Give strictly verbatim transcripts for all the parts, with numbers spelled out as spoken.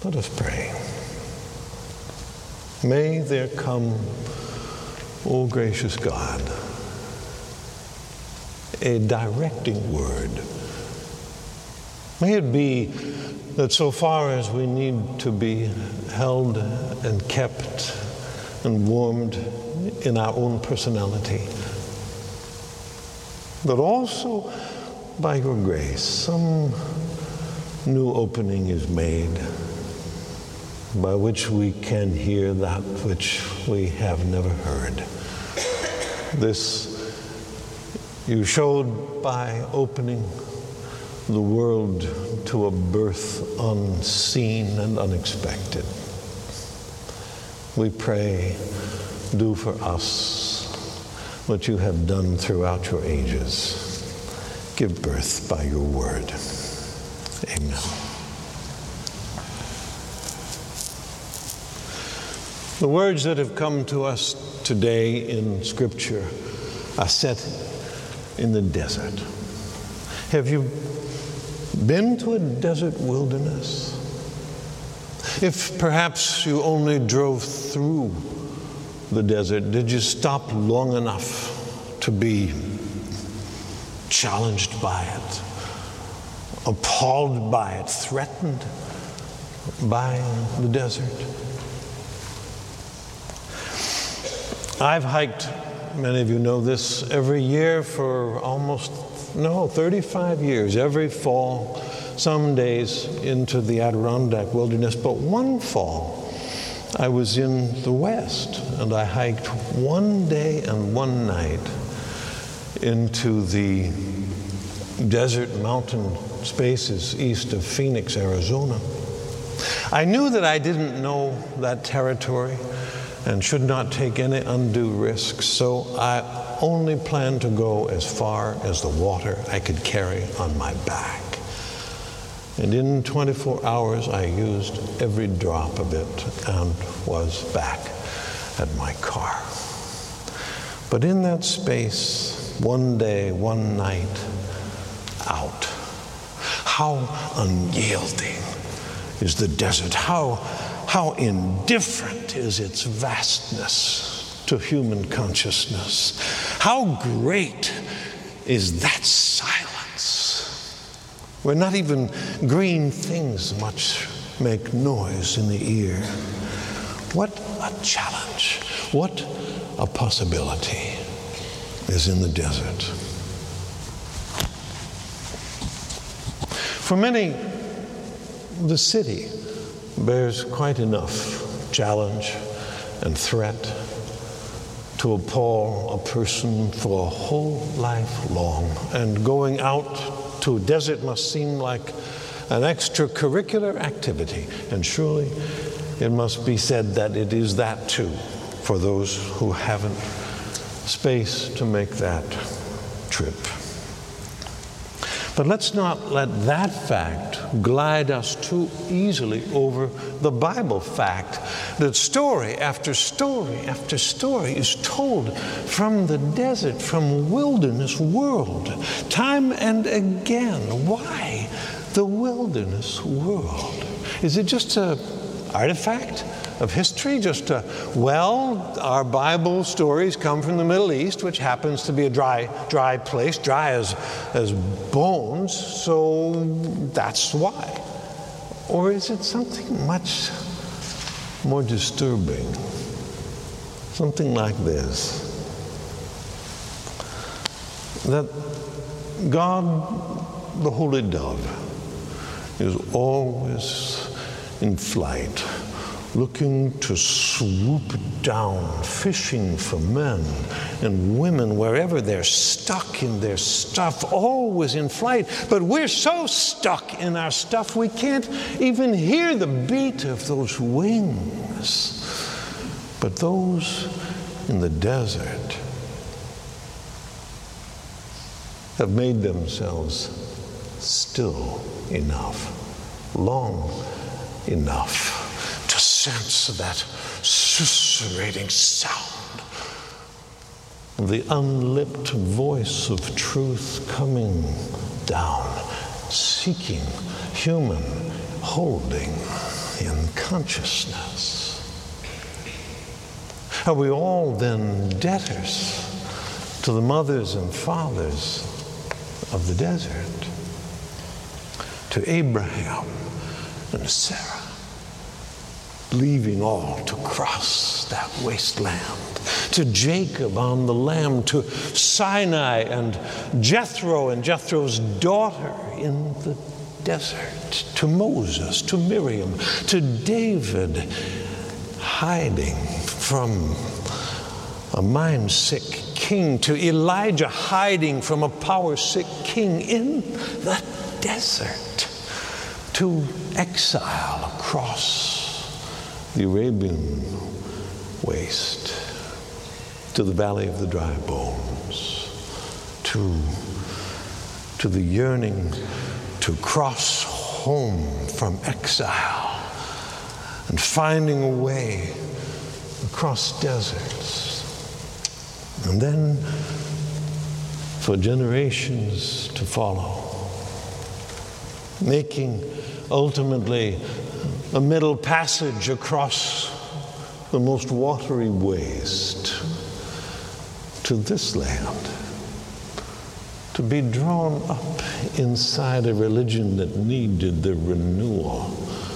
Let us pray. May there come, O gracious God, a directing word. May it be that so far as we need to be held and kept and warmed in our own personality, but also by your grace, some new opening is made by which we can hear that which we have never heard. This you showed by opening the world to a birth unseen and unexpected. We pray, do for us what you have done throughout your ages. Give birth by your word. Amen. The words that have come to us today in Scripture are set in the desert. Have you been to a desert wilderness? If perhaps you only drove through the desert, did you stop long enough to be challenged by it, appalled by it, threatened by the desert? I've hiked, many of you know this, every year for almost, no, thirty-five years, every fall, some days into the Adirondack wilderness. But one fall, I was in the West, and I hiked one day and one night into the desert mountain spaces east of Phoenix, Arizona. I knew that I didn't know that territory and should not take any undue risks, so I only planned to go as far as the water I could carry on my back. And in twenty-four hours, I used every drop of it and was back at my car. But in that space, one day, one night, out. How unyielding is the desert. How, how indifferent is its vastness to human consciousness. How great is that silence, where not even green things much make noise in the ear. What a challenge, what a possibility is in the desert. For many, the city bears quite enough challenge and threat to appall a person for a whole life long. And going out to a desert must seem like an extracurricular activity. And surely it must be said that it is that too for those who haven't space to make that trip. But let's not let that fact glide us too easily over the Bible fact that story after story after story is told from the desert, from wilderness world, time and again. Why the wilderness world? Is it just an artifact of history? Just a, well, our Bible stories come from the Middle East, which happens to be a dry, dry place, dry as, as bones, so that's why. Or is it something much more disturbing? Something like this. That God, the Holy Dove, is always in flight, looking to swoop down, fishing for men and women wherever they're stuck in their stuff, always in flight. But we're so stuck in our stuff we can't even hear the beat of those wings. But those in the desert have made themselves still enough, long enough to sense that susurrating sound of the unlipped voice of truth coming down, seeking human holding. in consciousness? Are we all then debtors to the mothers and fathers of the desert? To Abraham and Sarah, leaving all to cross that wasteland. To Jacob on the lamb, to Sinai and Jethro and Jethro's daughter in the desert, to Moses, to Miriam, to David hiding from a mind-sick king, to Elijah hiding from a power-sick king in the desert, to exile across the Arabian waste, to the valley of the dry bones, to, to the yearning to cross home from exile and finding a way across deserts. And then for generations to follow, making ultimately a middle passage across the most watery waste to this land, to be drawn up inside a religion that needed the renewal,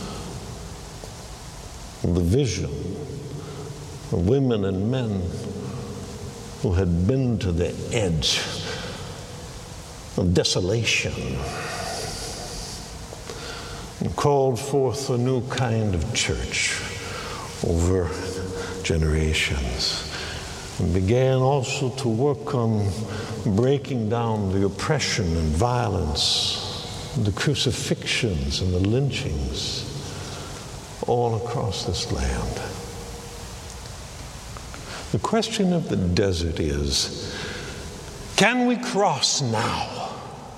the vision of women and men who had been to the edge of desolation and called forth a new kind of church over generations, and began also to work on breaking down the oppression and violence, the crucifixions and the lynchings all across this land. The question of the desert is, can we cross now?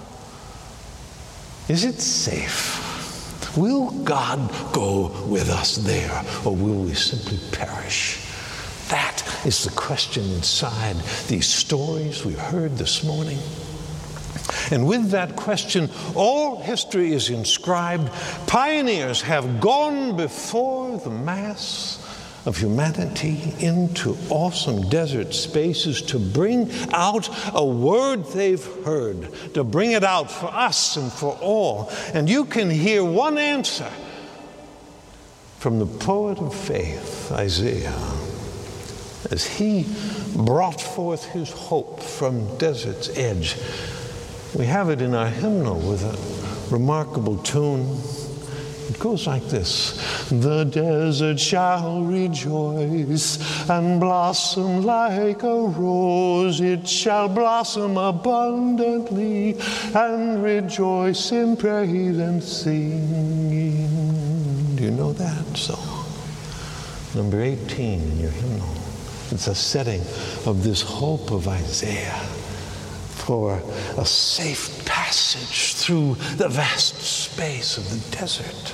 Is it safe? Will God go with us there, or will we simply perish? That is the question inside these stories we heard this morning. And with that question, all history is inscribed. Pioneers have gone before the mass of humanity into awesome desert spaces to bring out a word they've heard, to bring it out for us and for all. And you can hear one answer from the poet of faith, Isaiah, as he brought forth his hope from desert's edge. We have it in our hymnal with a remarkable tune. It goes like this: the desert shall rejoice and blossom like a rose. It shall blossom abundantly and rejoice in praise and singing. Do you know that song? Number eighteen in your hymnal. It's a setting of this hope of Isaiah for a safe passage through the vast space of the desert.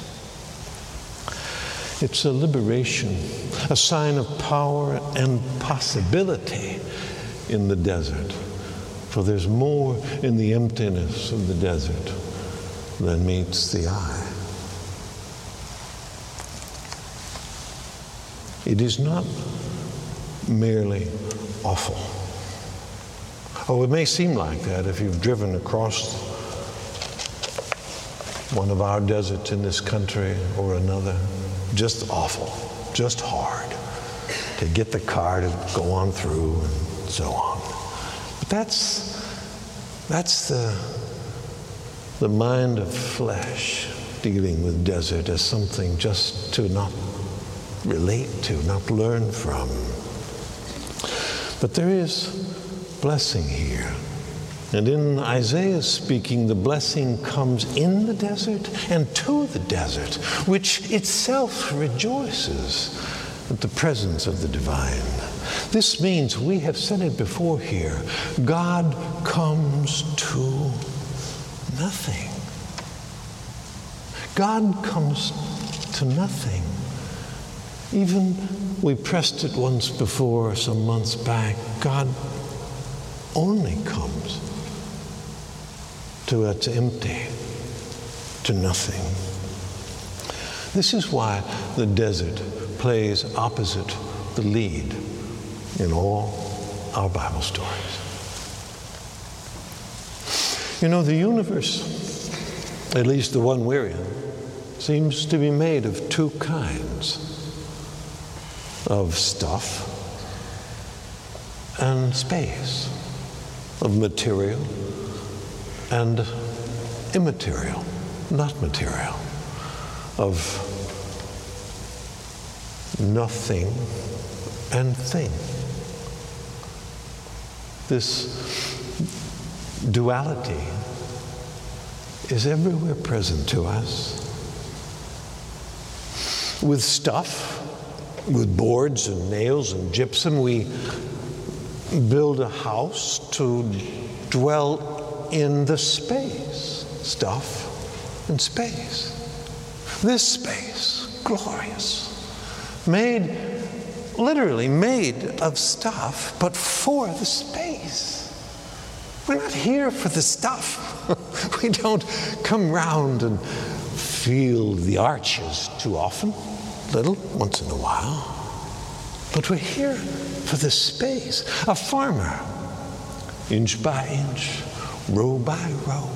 It's a liberation, a sign of power and possibility in the desert. For there's more in the emptiness of the desert than meets the eye. It is not merely awful. Oh, it may seem like that if you've driven across one of our deserts in this country or another. Just awful, just hard to get the car to go on through and so on. But that's that's the the mind of flesh dealing with desert as something just to not relate to, not learn from. But there is blessing here. And in Isaiah speaking, the blessing comes in the desert and to the desert, which itself rejoices at the presence of the divine. This means, we have said it before here, God comes to nothing. God comes to nothing. Even we pressed it once before, some months back, God only comes to it's empty, to nothing. This is why the desert plays opposite the lead in all our Bible stories. You know, the universe, at least the one we're in, seems to be made of two kinds of stuff and space, of material and immaterial, not material, of nothing and thing. This duality is everywhere present to us. With stuff, with boards and nails and gypsum, we build a house to dwell in the space, stuff and space. This space, glorious, made, literally made of stuff, but for the space. We're not here for the stuff. We don't come round and feel the arches too often, little, once in a while. But we're here for the space. A farmer, inch by inch, row by row,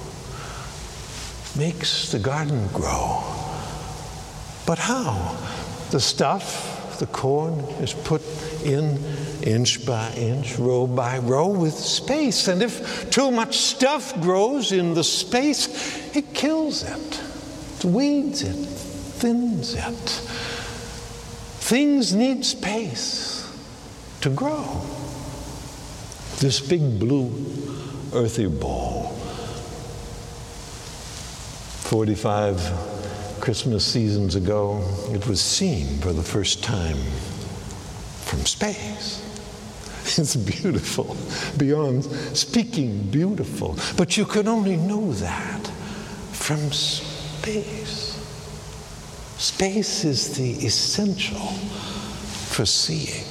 makes the garden grow. But how? The stuff, the corn, is put in inch by inch, row by row, with space. And if too much stuff grows in the space, it kills it, it weeds it, thins it. Things need space to grow. This big blue earthy ball, forty-five Christmas seasons ago, it was seen for the first time from space. It's beautiful, beyond speaking beautiful. But you could only know that from space. Space is the essential for seeing.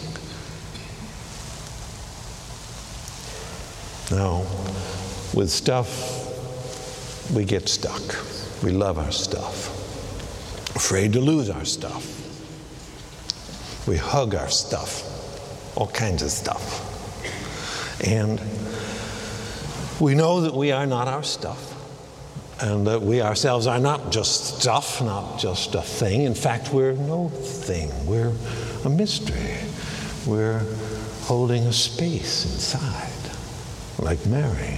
Now, with stuff, we get stuck. We love our stuff. Afraid to lose our stuff. We hug our stuff. All kinds of stuff. And we know that we are not our stuff. And that we ourselves are not just stuff, not just a thing. In fact, we're no thing. We're a mystery. We're holding a space inside, like Mary.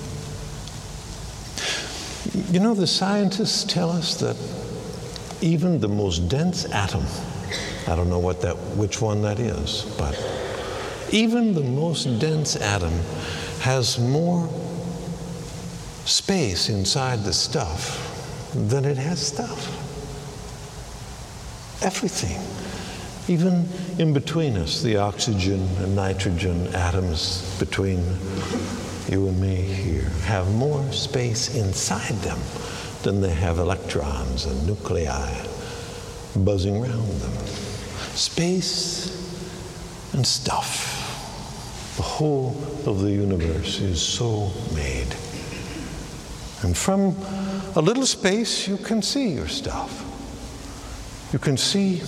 You know, the scientists tell us that even the most dense atom, I don't know what that, which one that is, but even the most dense atom has more space inside the stuff than it has stuff. Everything, even in between us, the oxygen and nitrogen atoms between you and me here have more space inside them than they have electrons and nuclei buzzing around them. Space and stuff. The whole of the universe is so made. And from a little space, you can see your stuff. You can see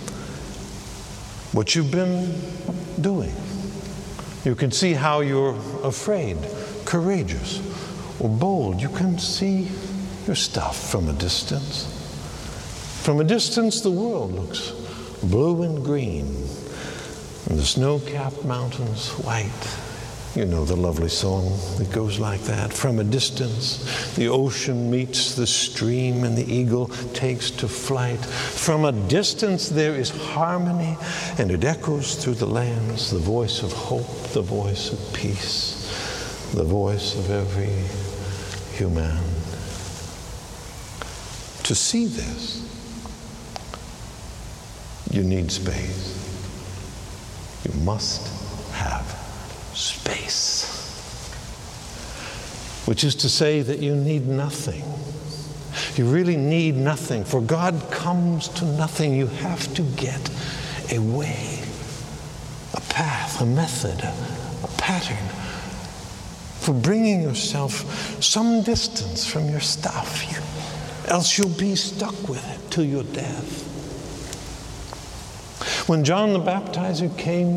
what you've been doing. You can see how you're afraid, courageous, or bold. You can see your stuff from a distance. From a distance, the world looks blue and green, and the snow-capped mountains white. You know the lovely song that goes like that. From a distance, the ocean meets the stream, and the eagle takes to flight. From a distance, there is harmony, and it echoes through the lands, the voice of hope, the voice of peace, the voice of every human. To see this, you need space. You must have space. Which is to say that you need nothing. You really need nothing. For God comes to nothing. You have to get a way, a path, a method, a pattern for bringing yourself some distance from your stuff. You, else you'll be stuck with it till your death. When John the Baptizer came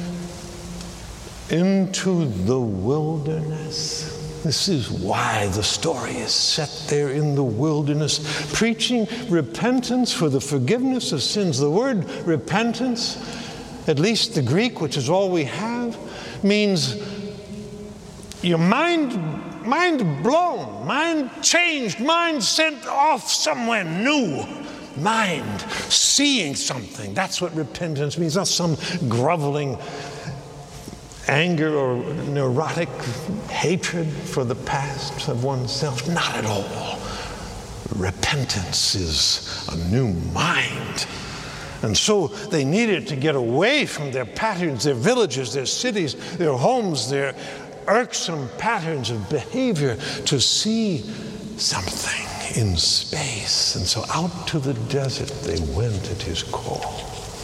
into the wilderness, this is why the story is set there in the wilderness, preaching repentance for the forgiveness of sins. The word repentance, at least the Greek, which is all we have, means your mind, mind blown, mind changed, mind sent off somewhere new. Mind seeing something. That's what repentance means. Not some groveling anger or neurotic hatred for the past of oneself. Not at all. Repentance is a new mind. And so they needed to get away from their patterns, their villages, their cities, their homes, their irksome patterns of behavior to see something in space. And so out to the desert they went at his call.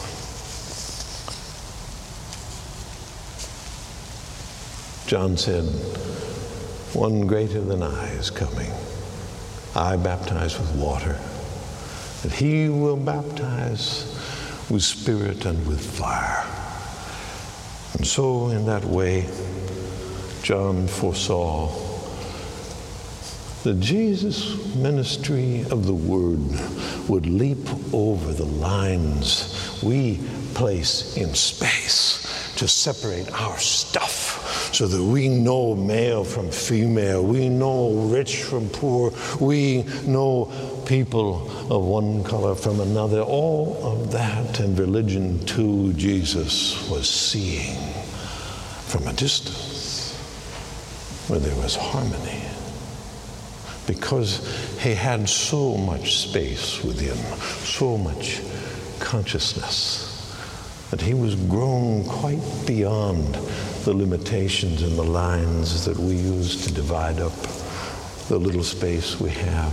John said, "One greater than I is coming. I baptize with water, but he will baptize with spirit and with fire." And so in that way, John foresaw the Jesus ministry of the Word would leap over the lines we place in space to separate our stuff so that we know male from female, we know rich from poor, we know people of one color from another. All of that, and religion too, Jesus was seeing from a distance where there was harmony, because he had so much space within, so much consciousness, that he was grown quite beyond the limitations and the lines that we use to divide up the little space we have.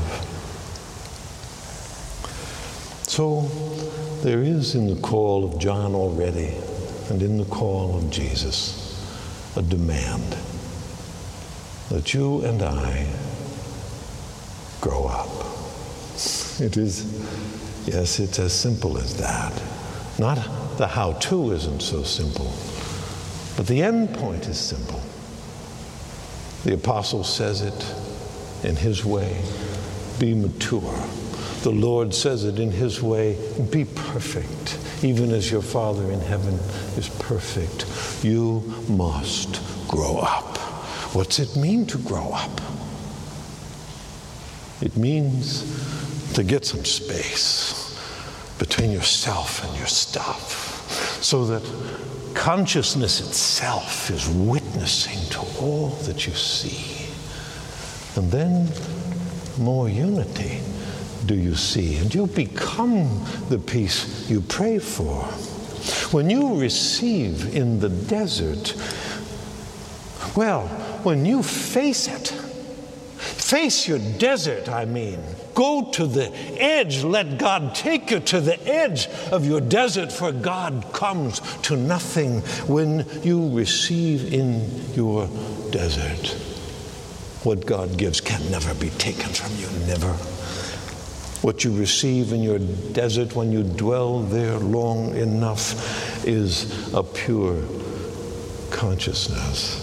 So there is in the call of John already, and in the call of Jesus, a demand that you and I grow up. It is, yes, it's as simple as that. Not the how-to isn't so simple, but the end point is simple. The apostle says it in his way, be mature. The Lord says it in his way, be perfect, even as your Father in heaven is perfect. You must grow up. What's it mean to grow up? It means to get some space between yourself and your stuff, so that consciousness itself is witnessing to all that you see. And then more unity do you see, and you become the peace you pray for. When you receive in the desert, well, when you face it, face your desert, I mean. Go to the edge. Let God take you to the edge of your desert, for God comes to nothing when you receive in your desert. What God gives can never be taken from you, never. What you receive in your desert when you dwell there long enough is a pure consciousness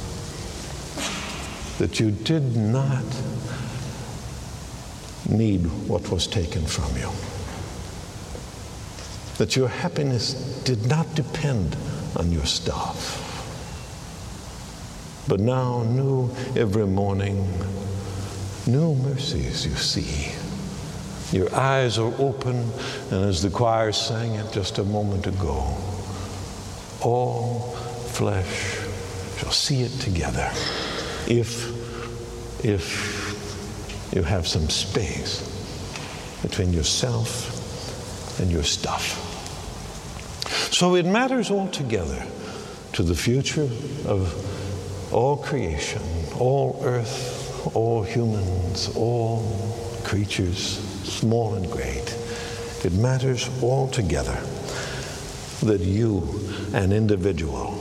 that you did not need what was taken from you, that your happiness did not depend on your stuff, but now new every morning, new mercies you see. Your eyes are open, and as the choir sang it just a moment ago, all flesh shall see it together if, if you have some space between yourself and your stuff. So it matters altogether to the future of all creation, all earth, all humans, all creatures, small and great. It matters altogether that you, an individual,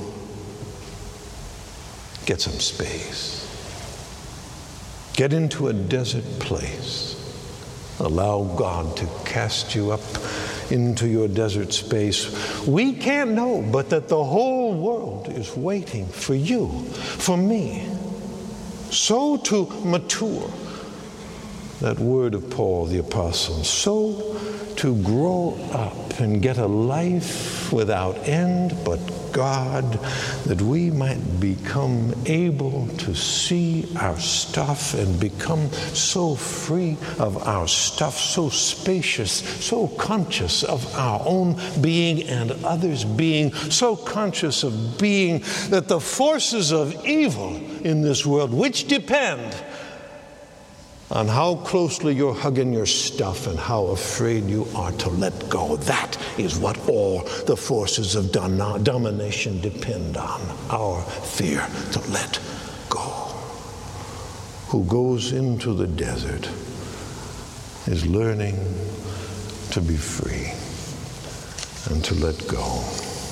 get some space. Get into a desert place Allow God to cast you up into your desert space. We can't know but that the whole world is waiting for you, for me, so to mature. That word of Paul the Apostle, so to grow up and get a life without end but God, that we might become able to see our stuff and become so free of our stuff, so spacious, so conscious of our own being and others' being, so conscious of being that the forces of evil in this world, which depend on how closely you're hugging your stuff and how afraid you are to let go. That is what all the forces of dom- domination depend on, our fear to let go. Who goes into the desert is learning to be free and to let go.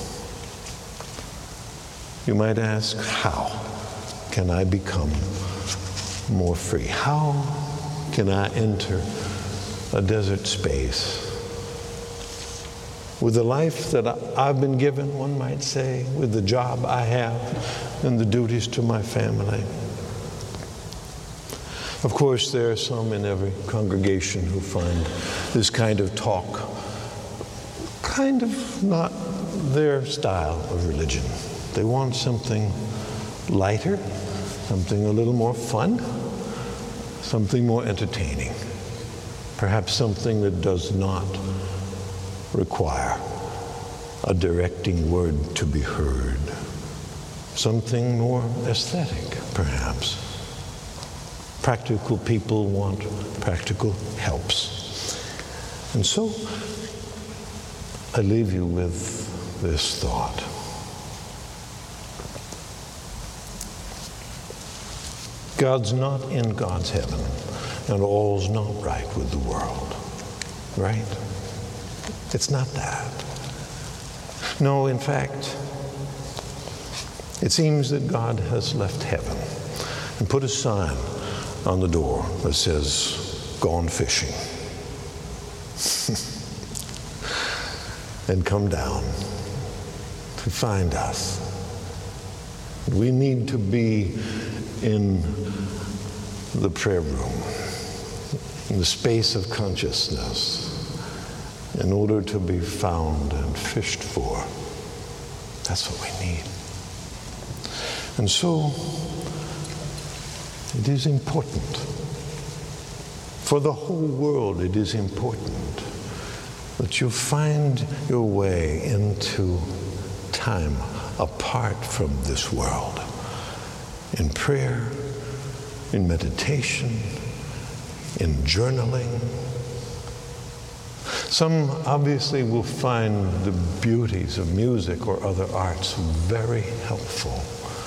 You might ask, how can I become more free? How can I enter a desert space with the life that I've been given, one might say, with the job I have and the duties to my family? Of course, there are some in every congregation who find this kind of talk kind of not their style of religion. They want something lighter, something a little more fun, something more entertaining, perhaps something that does not require a directing word to be heard, something more aesthetic, perhaps. Practical people want practical helps. And so I leave you with this thought. God's not in God's heaven, and all's not right with the world, right? It's not that. No, in fact, it seems that God has left heaven and put a sign on the door that says, "Gone fishing," and come down to find us. We need to be in the prayer room, in the space of consciousness, in order to be found and fished for. That's what we need. And so, it is important. For the whole world, it is important that you find your way into time apart from this world, in prayer, in meditation, in journaling. Some obviously will find the beauties of music or other arts very helpful.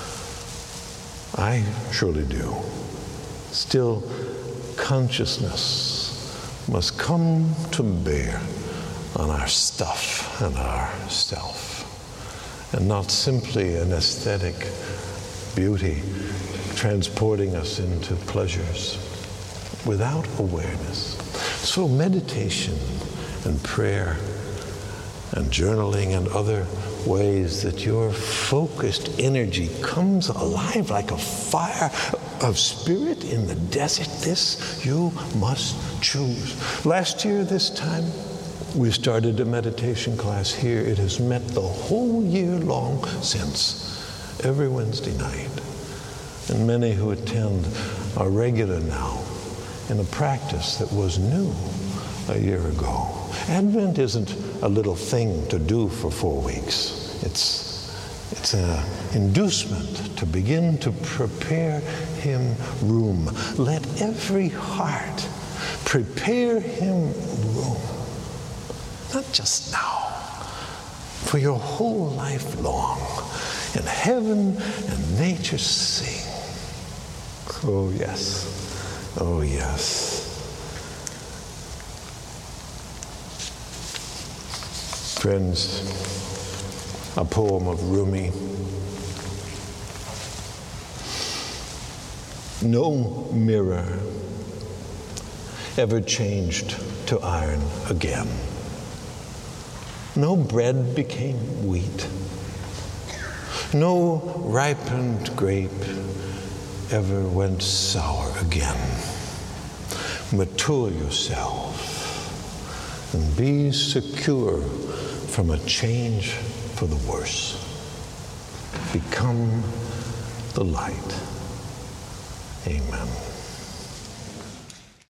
I surely do. Still, consciousness must come to bear on our stuff and our self, and not simply an aesthetic beauty transporting us into pleasures without awareness. So meditation and prayer and journaling and other ways that your focused energy comes alive like a fire of spirit in the desert, this you must choose. Last year, this time, we started a meditation class here. It has met the whole year long since, every Wednesday night. And many who attend are regular now in a practice that was new a year ago. Advent isn't a little thing to do for four weeks. It's, it's an inducement to begin to prepare him room. Let every heart prepare him room. Not just now, for your whole life long. And heaven and nature sing. Oh yes, oh yes. Friends, a poem of Rumi. No mirror ever changed to iron again. No bread became wheat. No ripened grape ever went sour again. Mature yourself and be secure from a change for the worse. Become the light. Amen.